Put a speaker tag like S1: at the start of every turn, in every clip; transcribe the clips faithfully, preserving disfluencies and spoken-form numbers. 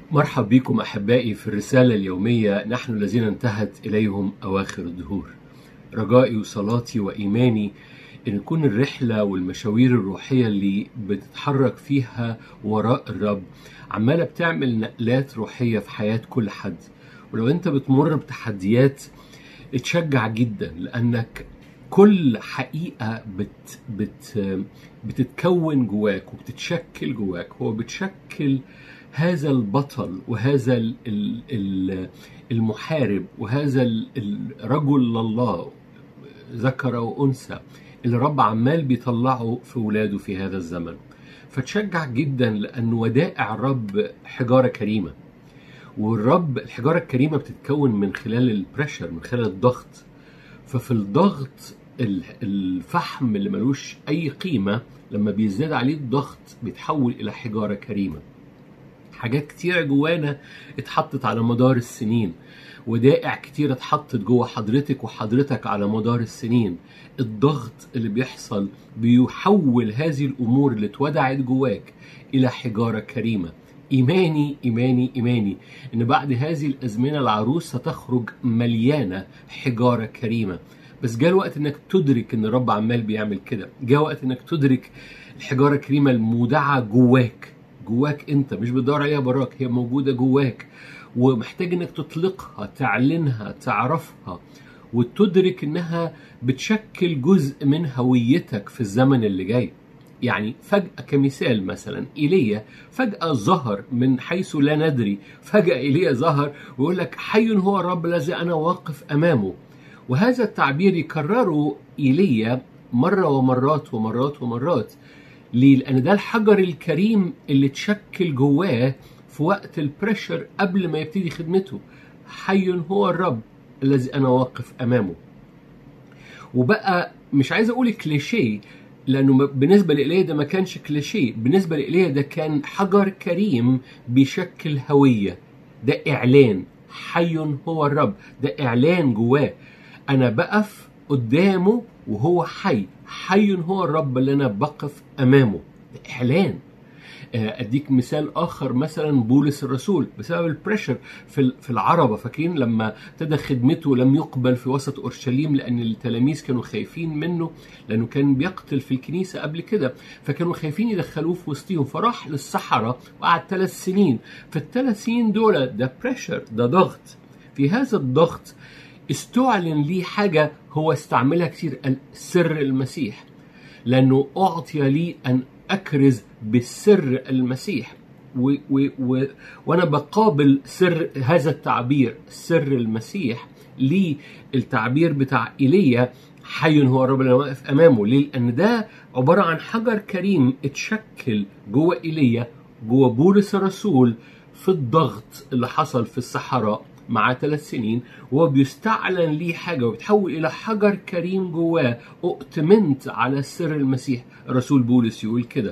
S1: مرحب بكم أحبائي في الرسالة اليومية. نحن الذين انتهت إليهم أواخر الدهور. رجائي وصلاتي وإيماني إن تكون الرحلة والمشاوير الروحية اللي بتتحرك فيها وراء الرب عمالة بتعمل نقلات روحية في حياة كل حد. ولو أنت بتمر بتحديات اتشجع جدا، لأنك كل حقيقة بت بت بتتكون جواك وبتتشكل جواك. هو بتشكل هذا البطل وهذا ال- ال- ال- المحارب وهذا ال- الرجل لله، ذكر وأنثى، اللي رب عمال بيطلعه في ولاده في هذا الزمن. فتشجع جدا، لأن ودائع الرب حجارة كريمة، والرب الحجارة الكريمة بتتكون من خلال البريشر، من خلال الضغط. ففي الضغط ال- الفحم اللي ملوش أي قيمة لما بيزداد عليه الضغط بيتحول إلى حجارة كريمة. حاجات كتيرة جوانا اتحطت على مدار السنين، ودائع كتيرة اتحطت جوا حضرتك وحضرتك على مدار السنين. الضغط اللي بيحصل بيحول هذه الأمور اللي اتودعت جواك إلى حجارة كريمة. إيماني إيماني إيماني إن بعد هذه الأزمنة العروس ستخرج مليانة حجارة كريمة. بس جاء الوقت إنك تدرك إن الرب عمال بيعمل كده. جاء وقت إنك تدرك الحجارة الكريمة المودعة جواك. جواك انت، مش بتدور عليها براك، هي موجودة جواك، ومحتاج انك تطلقها، تعلنها، تعرفها، وتدرك انها بتشكل جزء من هويتك في الزمن اللي جاي. يعني فجأة، كمثال مثلا إيليا فجأة ظهر من حيث لا ندري. فجأة إيليا ظهر ويقول لك حي هو الرب الذي أنا واقف أمامه. وهذا التعبير يكرره إيليا مرة ومرات ومرات ومرات. ليه؟ لأن ده الحجر الكريم اللي تشكل جواه في وقت البريشر قبل ما يبتدي خدمته. حي هو الرب الذي أنا واقف أمامه. وبقى مش عايز أقول كليشيه، لأنه بالنسبة لإيليا ده ما كانش كليشيه. بالنسبة لإيليا ده كان حجر كريم بيشكل هوية. ده إعلان. حي هو الرب، ده إعلان جواه. أنا بقف قدامه وهو حي. حي هو الرب اللي أنا بقف أمامه. ده إعلان. أديك مثال آخر، مثلا بولس الرسول بسبب البريشر في في العربة. فاكرين لما ابتدى خدمته لم يقبل في وسط أورشليم، لأن التلاميذ كانوا خايفين منه، لأنه كان بيقتل في الكنيسة قبل كده، فكانوا خايفين يدخلوه في وسطهم. فراح للصحراء وقعد ثلاث سنين. في الثلاث سنين دول ده بريشر، ده ضغط. في هذا الضغط استعلن لي حاجة هو استعملها كتير، سر المسيح، لأنه أعطي لي أن أكرز بالسر المسيح. و و و وأنا بقابل سر هذا التعبير، سر المسيح، لي التعبير بتاع إيليا حي هو الرب اللي أنا واقف أمامه. ليه؟ لأن ده عبارة عن حجر كريم اتشكل جوه إيليا، جوه بولس الرسول، في الضغط اللي حصل في الصحراء مع ثلاث سنين. وهو بيستعلن ليه حاجة وبتحول إلى حجر كريم جواه. أؤتمنت على سر المسيح. الرسول بولس يقول كده.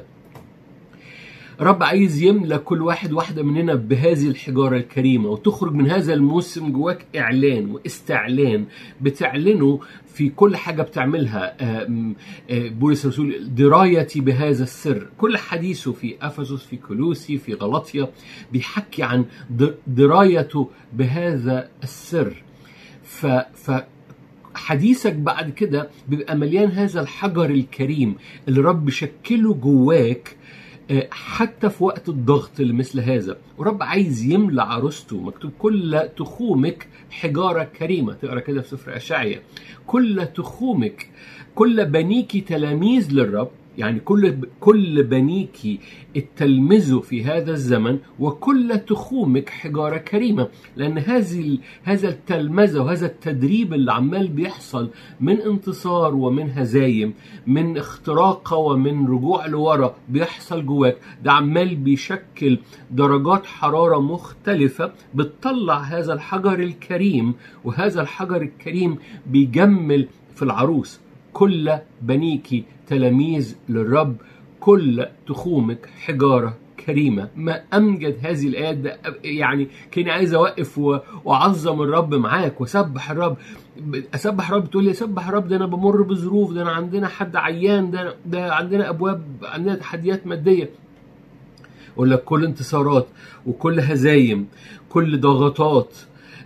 S1: رب عايز يملى كل واحد واحدة مننا بهذه الحجارة الكريمة، وتخرج من هذا الموسم جواك إعلان واستعلان بتعلنه في كل حاجة بتعملها. بولس الرسول درايتي بهذا السر، كل حديثه في أفسس، في كولوسي، في غلطية، بيحكي عن درايته بهذا السر. ف, ف حديثك بعد كده بيبقى مليان هذا الحجر الكريم اللي رب شكله جواك حتى في وقت الضغط اللي مثل هذا. ورب عايز يملى عروسته. مكتوب كل تخومك حجارة كريمة، تقرأ كده في سفر أشعيا. كل تخومك، كل بنيكي تلاميذ للرب، يعني كل كل بنيكي التلمذوا في هذا الزمن، وكل تخومك حجارة كريمة. لأن هذه هذا التلمذة وهذا التدريب اللي عمال بيحصل من انتصار ومن هزايم، من اختراق ومن رجوع لورا، بيحصل جواك. ده عمال بيشكل درجات حرارة مختلفة بتطلع هذا الحجر الكريم، وهذا الحجر الكريم بيجمل في العروس. كل بنيكي تلاميذ للرب، كل تخومك حجارة كريمة. ما أمجد هذه الآيات. ده يعني كني عايز أوقف وأعظم الرب معاك وسبح الرب. أسبح الرب، تقول لي أسبح الرب، ده أنا بمر بظروف، ده أنا عندنا حد عيان، ده, ده عندنا أبواب، عندنا تحديات مادية. اقول لك كل انتصارات وكل هزايم، كل ضغطات،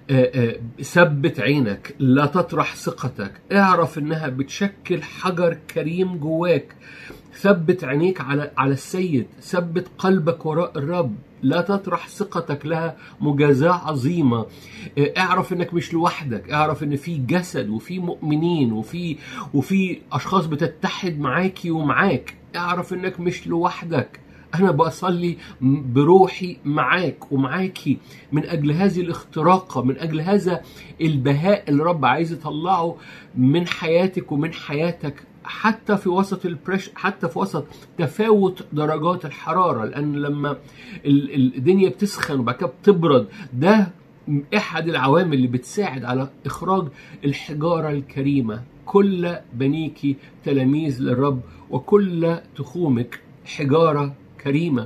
S1: ثبت عينك، لا تطرح ثقتك، اعرف انها بتشكل حجر كريم جواك. ثبت عينيك على على السيد، ثبت قلبك وراء الرب، لا تطرح ثقتك، لها مجازاة عظيمة. اعرف انك مش لوحدك، اعرف ان في جسد وفي مؤمنين وفي وفي اشخاص بتتحد معاكي ومعاك. اعرف انك مش لوحدك، أنا بصلي بروحي معاك ومعاكي من أجل هذه الاختراقة، من أجل هذا البهاء اللي رب عايز يطلعه من حياتك ومن حياتك، حتى في وسط البريش، حتى في وسط تفاوت درجات الحرارة. لأن لما الدنيا بتسخن وبعد كده بتبرد، ده أحد العوامل اللي بتساعد على إخراج الحجارة الكريمة. كل بنيك تلاميذ للرب وكل تخومك حجارة كريمة.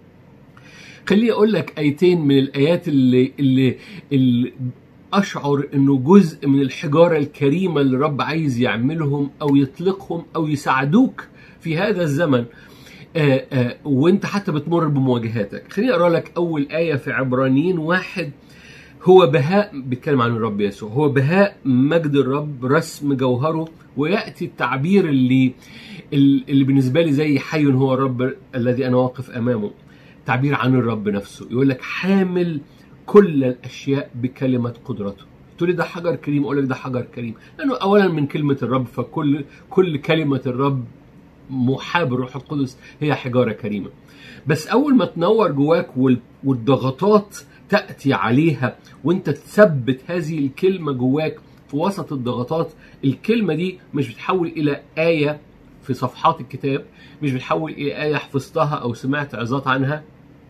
S1: خليني أقول لك آيتين من الآيات اللي, اللي, اللي أشعر أنه جزء من الحجارة الكريمة اللي رب عايز يعملهم أو يطلقهم أو يساعدوك في هذا الزمن آآ آآ وانت حتى بتمر بمواجهاتك. خليني أقرأ لك أول آية في عبرانيين واحد. هو بهاء، بيتكلم عن الرب يسوع، هو بهاء مجد الرب رسم جوهره. ويأتي التعبير اللي اللي بالنسبة لي زي حي هو الرب الذي أنا واقف أمامه، تعبير عن الرب نفسه. يقول لك حامل كل الأشياء بكلمة قدرته. تقول لي ده حجر كريم، أقول لك ده حجر كريم لأنه أولا من كلمة الرب، فكل كل كلمة الرب محاب الروح القدس هي حجارة كريمة. بس أول ما تنور جواك والضغطات تأتي عليها وانت تثبت هذه الكلمة جواك في وسط الضغطات، الكلمة دي مش بتحول إلى آية في صفحات الكتاب، مش بتحول إلى آية حفظتها أو سمعت عظات عنها،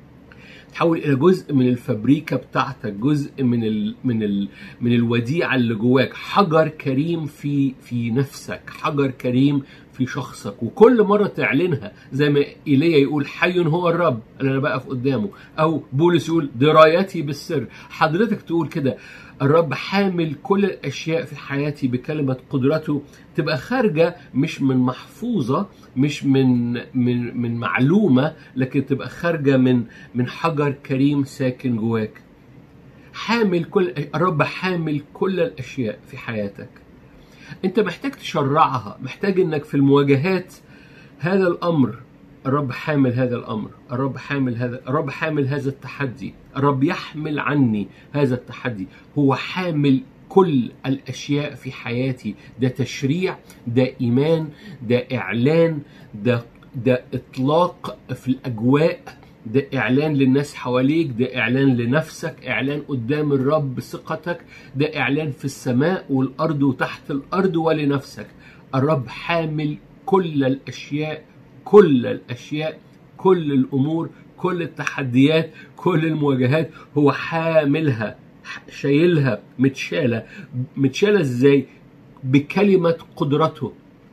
S1: تحول إلى جزء من الفابريكا بتاعتك، جزء من ال من ال من الوديعة اللي جواك، حجر كريم في في نفسك، حجر كريم في شخصك. وكل مرة تعلنها زي ما إيليا يقول حي هو الرب اللي أنا بقف قدامه، أو بولس يقول درايتي بالسر. حضرتك تقول كده الرب حامل كل الأشياء في حياتي بكلمة قدرته، تبقى خارجة مش من محفوظة، مش من من من معلومة، لكن تبقى خارجة من من حجر كريم ساكن جواك. حامل كل الرب حامل كل الأشياء في حياتك. أنت محتاج تشرعها، محتاج إنك في المواجهات هذا الأمر الرب حامل هذا الأمر، الرب حامل هذا الرب حامل هذا التحدي، الرب يحمل عني هذا التحدي. هو حامل كل الأشياء في حياتي. ده تشريع، ده إيمان، ده إعلان، ده ده إطلاق في الأجواء، ده إعلان للناس حواليك، ده إعلان لنفسك، إعلان قدام الرب ثقتك، ده إعلان في السماء والأرض وتحت الأرض ولنفسك. الرب حامل كل الأشياء، كل الأشياء، كل الأمور، كل التحديات، كل المواجهات، هو حاملها، شايلها، متشالة. متشالة إزاي؟ بكلمة قدرته.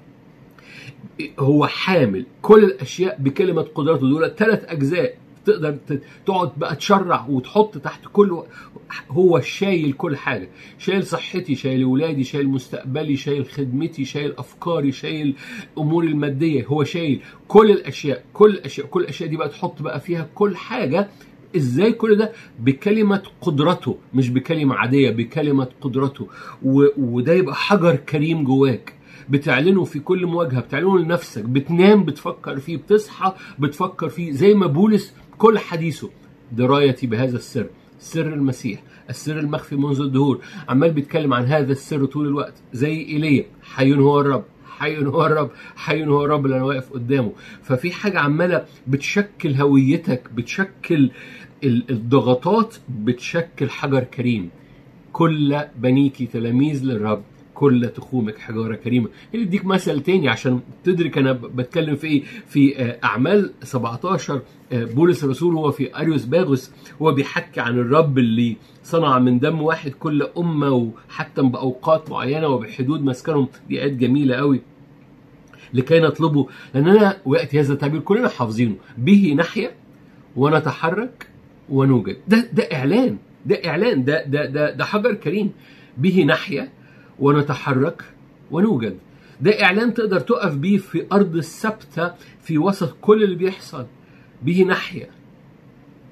S1: هو حامل كل الأشياء بكلمة قدرته. دول ثلاث أجزاء تقدر تقعد بقى تشرع وتحط تحت كل. هو شايل كل حاجة، شايل صحتي، شايل ولادي، شايل مستقبلي، شايل خدمتي، شايل أفكاري، شايل أمور المادية. هو شايل كل الأشياء، كل الأشياء، كل الأشياء دي بقى تحط بقى فيها كل حاجة. ازاي كل ده؟ بكلمة قدرته، مش بكلمة عادية، بكلمة قدرته. وده يبقى حجر كريم جواك بتعلنه في كل مواجهة، بتعلنه لنفسك، بتنام بتفكر فيه، بتصحى بتفكر فيه. زي ما بولس كل حديثه درايتي بهذا السر، سر المسيح، السر المخفي منذ الدهور، عمال بيتكلم عن هذا السر طول الوقت. زي إيليا حي هو الرب، حي هو الرب، حي هو الرب اللي أنا واقف قدامه. ففي حاجة عمالة بتشكل هويتك، بتشكل الضغطات، بتشكل حجر كريم. كل بنيكي تلاميذ للرب، كل تخومك حجارة كريمة. اديك مثل تاني عشان تدرك أنا بتكلم في إيه. في أعمال سبعتاشر بولس الرسول هو في أريوس باغوس، هو بيحكي عن الرب اللي صنع من دم واحد كل أمة، وحتى بأوقات معينة وبحدود مسكنهم. دي آيات جميلة قوي لكي نطلبه، لأننا وقت هذا التعبير كلنا حافظينه، به نحيا ونتحرك ونوجد. ده ده إعلان، ده إعلان، ده ده ده, ده حجر كريم. به نحيا ونتحرك ونوجد. ده إعلان تقدر تقف بيه في أرض الثابتة في وسط كل اللي بيحصل. به نحيا،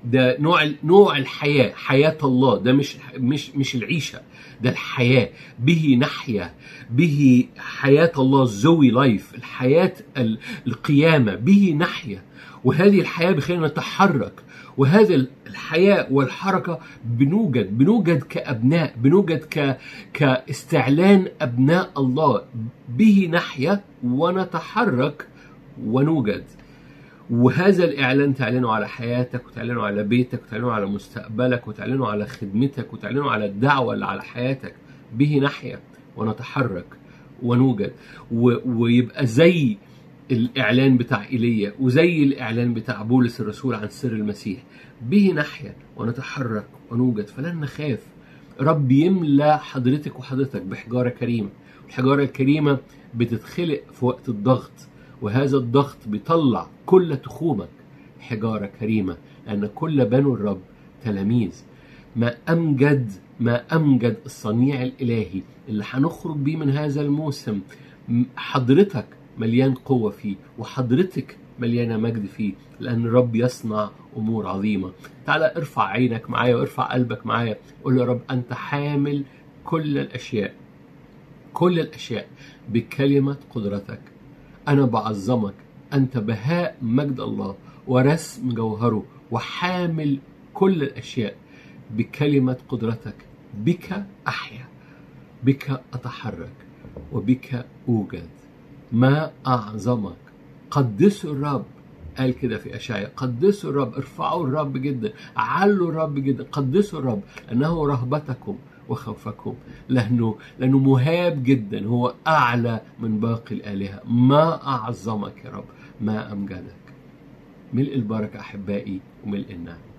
S1: ده نوع نوع الحياة، حياة الله. ده مش مش مش العيشة، ده الحياة. به نحيا، به حياة الله، زوي لايف، الحياة القيامة، به نحيا. وهذه الحياة بخلينا نتحرك، وهذه الحياة والحركة بنوجد بنوجد كأبناء، بنوجد ك كاستعلان أبناء الله. به نحيا ونتحرك ونوجد. وهذا الإعلان تعلنه على حياتك، وتعلنه على بيتك، وتعلنه على مستقبلك، وتعلنه على خدمتك، وتعلنه على الدعوة اللي على حياتك. به نحيا ونتحرك ونوجد. ويبقى زي الإعلان بتاع إيليا، وزي الإعلان بتاع بولس الرسول عن سر المسيح. به نحيا ونتحرك ونوجد، فلن نخاف. رب يملى حضرتك وحضرتك بحجارة كريمة. الحجارة الكريمة بتتخلق في وقت الضغط، وهذا الضغط بيطلع كل تخومك حجارة كريمة، لأن كل بنو الرب تلاميذ. ما أمجد ما أمجد الصنيع الإلهي اللي هنخرج بيه من هذا الموسم. حضرتك مليان قوة فيه، وحضرتك مليانة مجد فيه، لأن الرب يصنع أمور عظيمة. تعالى ارفع عينك معايا وارفع قلبك معايا، قول يا رب أنت حامل كل الأشياء، كل الأشياء بكلمة قدرتك. أنا بعظمك، أنت بهاء مجد الله ورسم جوهره، وحامل كل الأشياء بكلمة قدرتك. بك أحيا، بك أتحرك، وبك أوجد. ما أعظمك. قدسوا الرب، قال كده في أشعياء، قدسوا الرب، ارفعوا الرب جدا، علوا الرب جدا، قدسوا الرب لأنه رهبتكم وخوفكم، لأنه لأنه مهاب جدا، هو أعلى من باقي الآلهة. ما أعظمك يا رب، ما أمجدك. ملء البركة أحبائي وملء النعم.